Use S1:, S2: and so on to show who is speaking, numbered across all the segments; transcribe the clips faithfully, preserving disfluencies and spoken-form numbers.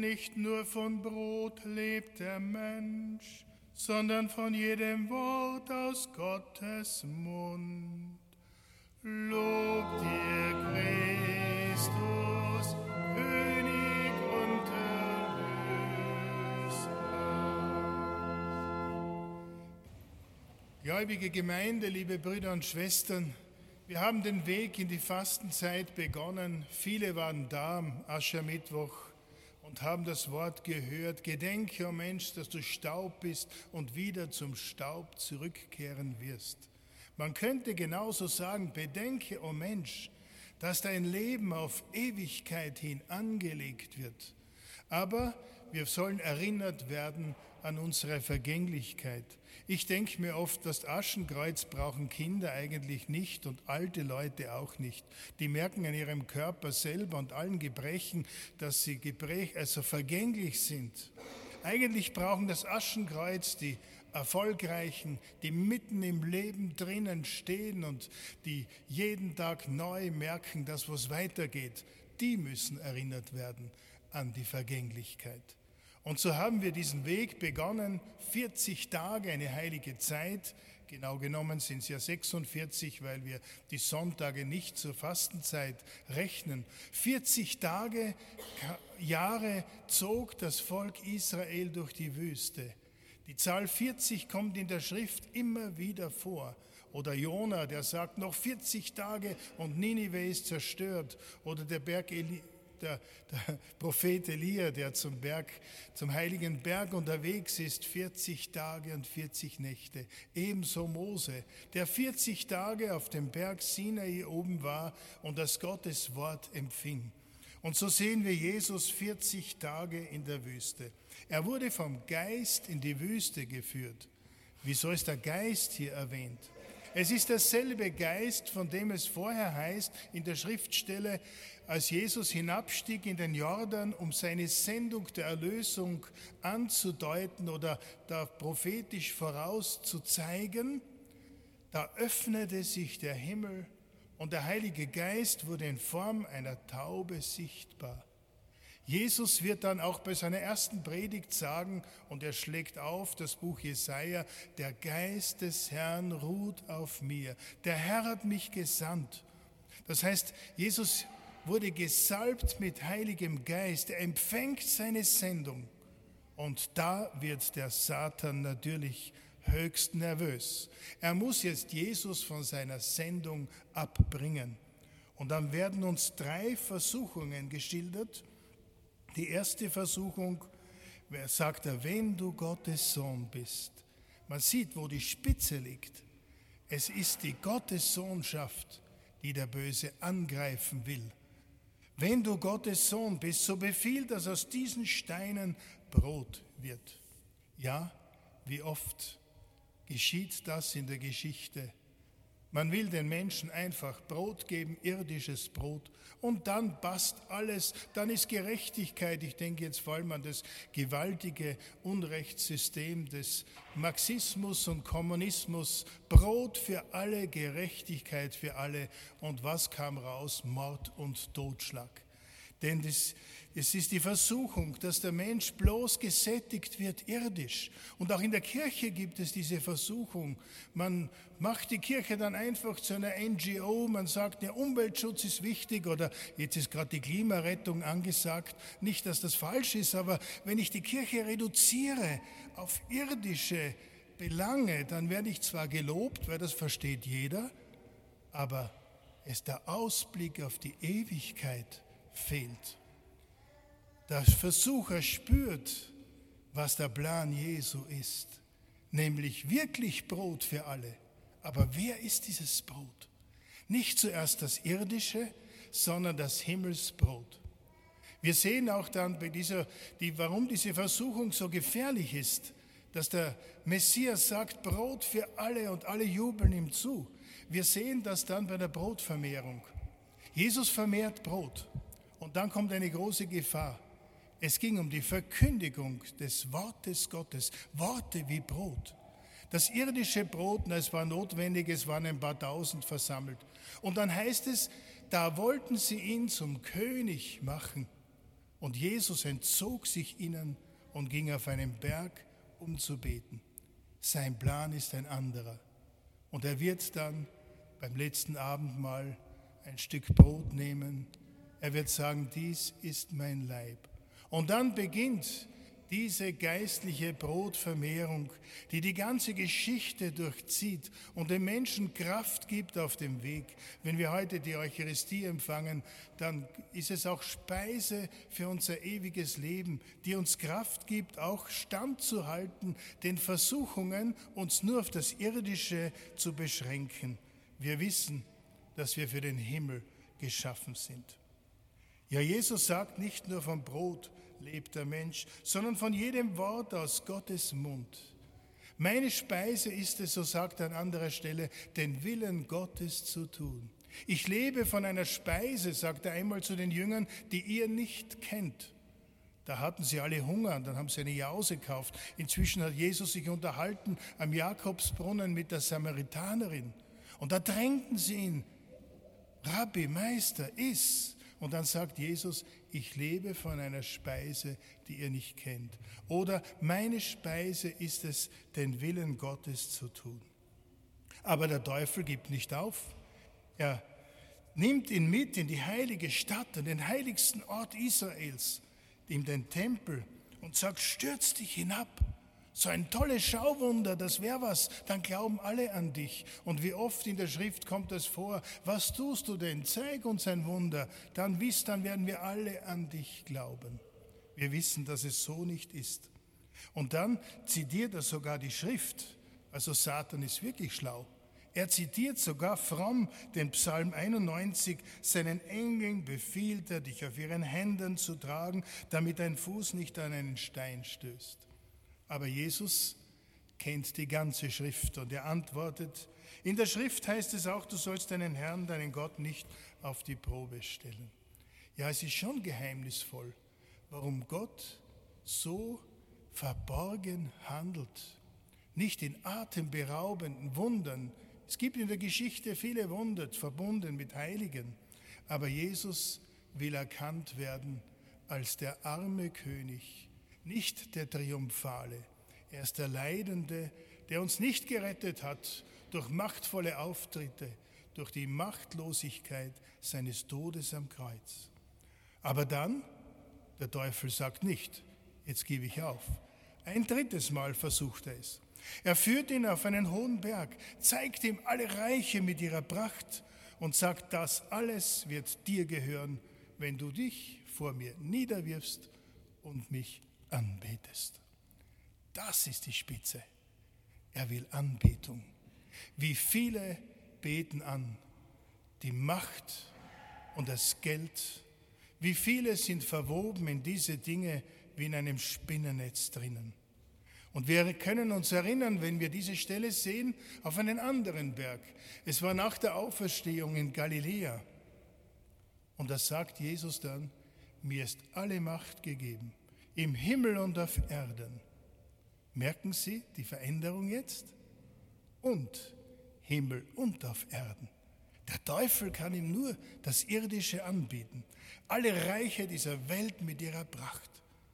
S1: nicht nur von Brot lebt der Mensch, sondern von jedem Wort aus Gottes Mund. Lob dir, Christus, König und Erlöser. Gläubige Gemeinde, liebe Brüder und Schwestern, wir haben den Weg in die Fastenzeit begonnen. Viele waren da am Aschermittwoch und haben das Wort gehört. Gedenke, o Mensch, dass du Staub bist und wieder zum Staub zurückkehren wirst. Man könnte genauso sagen, bedenke, o Mensch, dass dein Leben auf Ewigkeit hin angelegt wird. Aber wir sollen erinnert werden an unsere Vergänglichkeit. Ich denke mir oft, das Aschenkreuz brauchen Kinder eigentlich nicht und alte Leute auch nicht. Die merken an ihrem Körper selber und allen Gebrechen, dass sie Gebrech, also vergänglich sind. Eigentlich brauchen das Aschenkreuz die Erfolgreichen, die mitten im Leben drinnen stehen und die jeden Tag neu merken, dass was weitergeht. Die müssen erinnert werden an die Vergänglichkeit. Und so haben wir diesen Weg begonnen, vierzig Tage, eine heilige Zeit. Genau genommen sind es ja sechsundvierzig, weil wir die Sonntage nicht zur Fastenzeit rechnen. vierzig Tage, Jahre zog das Volk Israel durch die Wüste. Die Zahl vierzig kommt in der Schrift immer wieder vor. Oder Jona, der sagt, noch vierzig Tage und Ninive ist zerstört. Oder der Berg Eli, der, der Prophet Elia, der zum Berg, zum heiligen Berg unterwegs ist, vierzig Tage und vierzig Nächte. Ebenso Mose, der vierzig Tage auf dem Berg Sinai oben war und das Gottes Wort empfing. Und so sehen wir Jesus vierzig Tage in der Wüste. Er wurde vom Geist in die Wüste geführt. Wieso ist der Geist hier erwähnt? Es ist derselbe Geist, von dem es vorher heißt in der Schriftstelle, als Jesus hinabstieg in den Jordan, um seine Sendung der Erlösung anzudeuten oder da prophetisch vorauszuzeigen, da öffnete sich der Himmel und der Heilige Geist wurde in Form einer Taube sichtbar. Jesus wird dann auch bei seiner ersten Predigt sagen, und er schlägt auf das Buch Jesaja, der Geist des Herrn ruht auf mir. Der Herr hat mich gesandt. Das heißt, Jesus wurde gesalbt mit Heiligem Geist. Er empfängt seine Sendung. Und da wird der Satan natürlich höchst nervös. Er muss jetzt Jesus von seiner Sendung abbringen. Und dann werden uns drei Versuchungen geschildert. Die erste Versuchung, wer sagt er, wenn du Gottes Sohn bist. Man sieht, wo die Spitze liegt. Es ist die Gottessohnschaft, die der Böse angreifen will. Wenn du Gottes Sohn bist, so befiehl, dass aus diesen Steinen Brot wird. Ja, wie oft geschieht das in der Geschichte? Man will den Menschen einfach Brot geben, irdisches Brot, und dann passt alles, dann ist Gerechtigkeit. Ich denke jetzt vor allem an das gewaltige Unrechtssystem des Marxismus und Kommunismus. Brot für alle, Gerechtigkeit für alle. Und was kam raus? Mord und Totschlag. Denn das, es ist die Versuchung, dass der Mensch bloß gesättigt wird irdisch. Und auch in der Kirche gibt es diese Versuchung. Man macht die Kirche dann einfach zu einer N G O. Man sagt, der Umweltschutz ist wichtig oder jetzt ist gerade die Klimarettung angesagt. Nicht, dass das falsch ist, aber wenn ich die Kirche reduziere auf irdische Belange, dann werde ich zwar gelobt, weil das versteht jeder, aber es der Ausblick auf die Ewigkeit fehlt. Der Versucher spürt, was der Plan Jesu ist, nämlich wirklich Brot für alle. Aber wer ist dieses Brot? Nicht zuerst das irdische, sondern das Himmelsbrot. Wir sehen auch dann, bei dieser, die, warum diese Versuchung so gefährlich ist, dass der Messias sagt, Brot für alle und alle jubeln ihm zu. Wir sehen das dann bei der Brotvermehrung. Jesus vermehrt Brot. Und dann kommt eine große Gefahr. Es ging um die Verkündigung des Wortes Gottes, Worte wie Brot. Das irdische Brot, na, es war notwendig, es waren ein paar Tausend versammelt. Und dann heißt es, da wollten sie ihn zum König machen. Und Jesus entzog sich ihnen und ging auf einen Berg, um zu beten. Sein Plan ist ein anderer. Und er wird dann beim letzten Abendmahl ein Stück Brot nehmen. Er wird sagen, dies ist mein Leib. Und dann beginnt diese geistliche Brotvermehrung, die die ganze Geschichte durchzieht und den Menschen Kraft gibt auf dem Weg. Wenn wir heute die Eucharistie empfangen, dann ist es auch Speise für unser ewiges Leben, die uns Kraft gibt, auch standzuhalten, den Versuchungen, uns nur auf das Irdische zu beschränken. Wir wissen, dass wir für den Himmel geschaffen sind. Ja, Jesus sagt nicht nur vom Brot lebt der Mensch, sondern von jedem Wort aus Gottes Mund. Meine Speise ist es, so sagt er an anderer Stelle, den Willen Gottes zu tun. Ich lebe von einer Speise, sagt er einmal zu den Jüngern, die ihr nicht kennt. Da hatten sie alle Hunger und dann haben sie eine Jause gekauft. Inzwischen hat Jesus sich unterhalten am Jakobsbrunnen mit der Samaritanerin. Und da drängten sie ihn, Rabbi, Meister, iss. Und dann sagt Jesus, ich lebe von einer Speise, die ihr nicht kennt. Oder meine Speise ist es, den Willen Gottes zu tun. Aber der Teufel gibt nicht auf. Er nimmt ihn mit in die heilige Stadt, in den heiligsten Ort Israels, in den Tempel und sagt, stürz dich hinab. So ein tolles Schauwunder, das wäre was, dann glauben alle an dich. Und wie oft in der Schrift kommt das vor, was tust du denn? Zeig uns ein Wunder, dann wiss, dann werden wir alle an dich glauben. Wir wissen, dass es so nicht ist. Und dann zitiert er sogar die Schrift, also Satan ist wirklich schlau. Er zitiert sogar fromm den Psalm einundneunzig, seinen Engeln befiehlt er, dich auf ihren Händen zu tragen, damit dein Fuß nicht an einen Stein stößt. Aber Jesus kennt die ganze Schrift und er antwortet, in der Schrift heißt es auch, du sollst deinen Herrn, deinen Gott nicht auf die Probe stellen. Ja, es ist schon geheimnisvoll, warum Gott so verborgen handelt. Nicht in atemberaubenden Wundern. Es gibt in der Geschichte viele Wunder, verbunden mit Heiligen. Aber Jesus will erkannt werden als der arme König, nicht der Triumphale. Er ist der Leidende, der uns nicht gerettet hat durch machtvolle Auftritte, durch die Machtlosigkeit seines Todes am Kreuz. Aber dann, der Teufel sagt nicht, jetzt gebe ich auf. Ein drittes Mal versucht er es. Er führt ihn auf einen hohen Berg, zeigt ihm alle Reiche mit ihrer Pracht und sagt, das alles wird dir gehören, wenn du dich vor mir niederwirfst und mich anbetest. Das ist die Spitze. Er will Anbetung. Wie viele beten an die Macht und das Geld. Wie viele sind verwoben in diese Dinge wie in einem Spinnennetz drinnen. Und wir können uns erinnern, wenn wir diese Stelle sehen, auf einen anderen Berg. Es war nach der Auferstehung in Galiläa. Und da sagt Jesus dann, mir ist alle Macht gegeben, im Himmel und auf Erden. Merken Sie die Veränderung jetzt? Und Himmel und auf Erden. Der Teufel kann ihm nur das Irdische anbieten. Alle Reiche dieser Welt mit ihrer Pracht.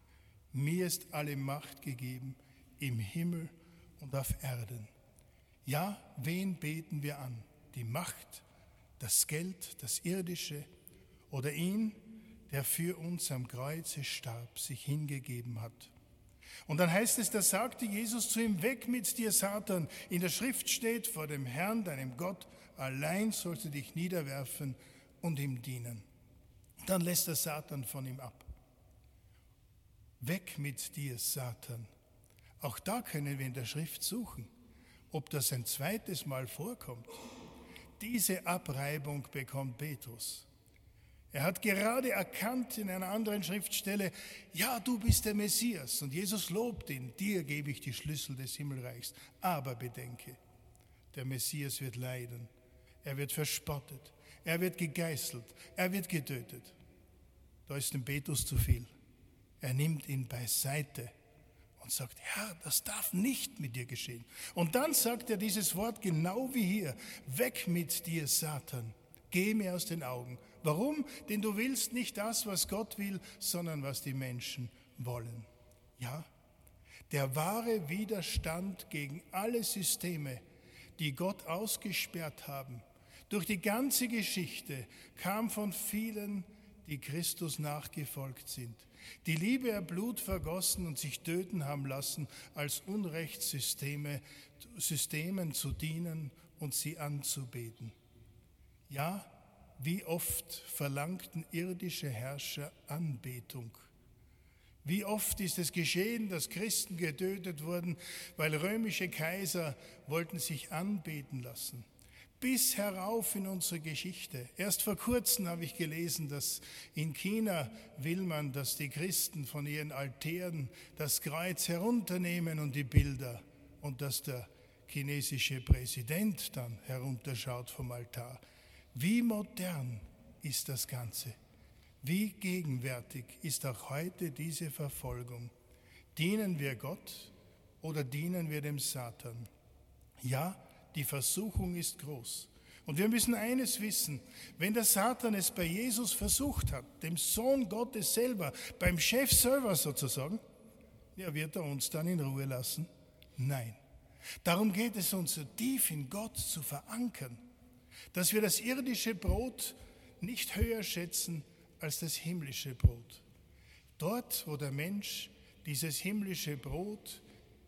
S1: Mir ist alle Macht gegeben, im Himmel und auf Erden. Ja, wen beten wir an? Die Macht, das Geld, das Irdische oder ihn, der für uns am Kreuze starb, sich hingegeben hat. Und dann heißt es, da sagte Jesus zu ihm, weg mit dir, Satan. In der Schrift steht, vor dem Herrn, deinem Gott, allein sollst du dich niederwerfen und ihm dienen. Dann lässt der Satan von ihm ab. Weg mit dir, Satan. Auch da können wir in der Schrift suchen, ob das ein zweites Mal vorkommt. Diese Abreibung bekommt Petrus. Er hat gerade erkannt in einer anderen Schriftstelle, ja, du bist der Messias. Und Jesus lobt ihn, dir gebe ich die Schlüssel des Himmelreichs. Aber bedenke, der Messias wird leiden. Er wird verspottet. Er wird gegeißelt. Er wird getötet. Da ist dem Petrus zu viel. Er nimmt ihn beiseite und sagt, Herr, das darf nicht mit dir geschehen. Und dann sagt er dieses Wort genau wie hier, weg mit dir, Satan. Geh mir aus den Augen. Warum? Denn du willst nicht das, was Gott will, sondern was die Menschen wollen. Ja, der wahre Widerstand gegen alle Systeme, die Gott ausgesperrt haben, durch die ganze Geschichte kam von vielen, die Christus nachgefolgt sind, die Liebe ihr Blut vergossen und sich töten haben lassen, als Unrechtssysteme, Systemen zu dienen und sie anzubeten. Ja, wie oft verlangten irdische Herrscher Anbetung. Wie oft ist es geschehen, dass Christen getötet wurden, weil römische Kaiser wollten sich anbeten lassen. Bis herauf in unsere Geschichte. Erst vor kurzem habe ich gelesen, dass in China will man, dass die Christen von ihren Altären das Kreuz herunternehmen und die Bilder und dass der chinesische Präsident dann herunterschaut vom Altar. Wie modern ist das Ganze? Wie gegenwärtig ist auch heute diese Verfolgung? Dienen wir Gott oder dienen wir dem Satan? Ja, die Versuchung ist groß. Und wir müssen eines wissen, wenn der Satan es bei Jesus versucht hat, dem Sohn Gottes selber, beim Chef selber sozusagen, ja, wird er uns dann in Ruhe lassen? Nein. Darum geht es uns so tief in Gott zu verankern, dass wir das irdische Brot nicht höher schätzen als das himmlische Brot. Dort, wo der Mensch dieses himmlische Brot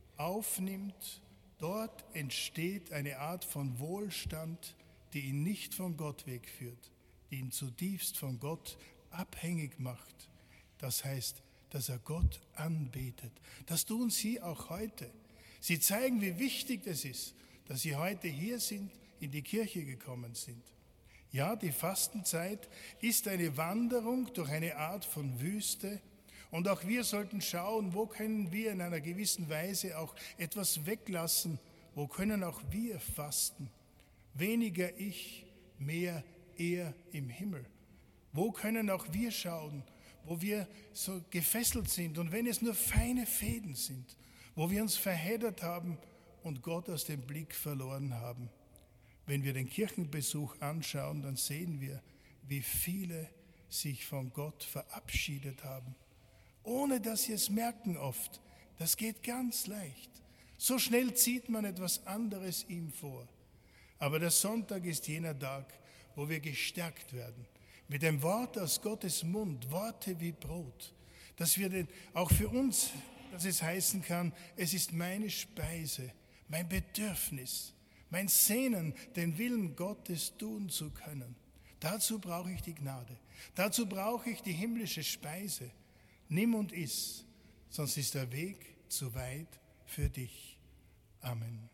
S1: aufnimmt, dort entsteht eine Art von Wohlstand, die ihn nicht von Gott wegführt, die ihn zutiefst von Gott abhängig macht. Das heißt, dass er Gott anbetet. Das tun sie auch heute. Sie zeigen, wie wichtig es ist, dass sie heute hier sind, in die Kirche gekommen sind. Ja, die Fastenzeit ist eine Wanderung durch eine Art von Wüste. Und auch wir sollten schauen, wo können wir in einer gewissen Weise auch etwas weglassen, wo können auch wir fasten. Weniger ich, mehr er im Himmel. Wo können auch wir schauen, wo wir so gefesselt sind und wenn es nur feine Fäden sind, wo wir uns verheddert haben und Gott aus dem Blick verloren haben. Wenn wir den Kirchenbesuch anschauen, dann sehen wir, wie viele sich von Gott verabschiedet haben. Ohne dass sie es merken oft. Das geht ganz leicht. So schnell zieht man etwas anderes ihm vor. Aber der Sonntag ist jener Tag, wo wir gestärkt werden. Mit dem Wort aus Gottes Mund, Worte wie Brot. Dass wir den, auch für uns, dass es heißen kann, es ist meine Speise, mein Bedürfnis, mein Sehnen, den Willen Gottes tun zu können. Dazu brauche ich die Gnade. Dazu brauche ich die himmlische Speise. Nimm und iss, sonst ist der Weg zu weit für dich. Amen.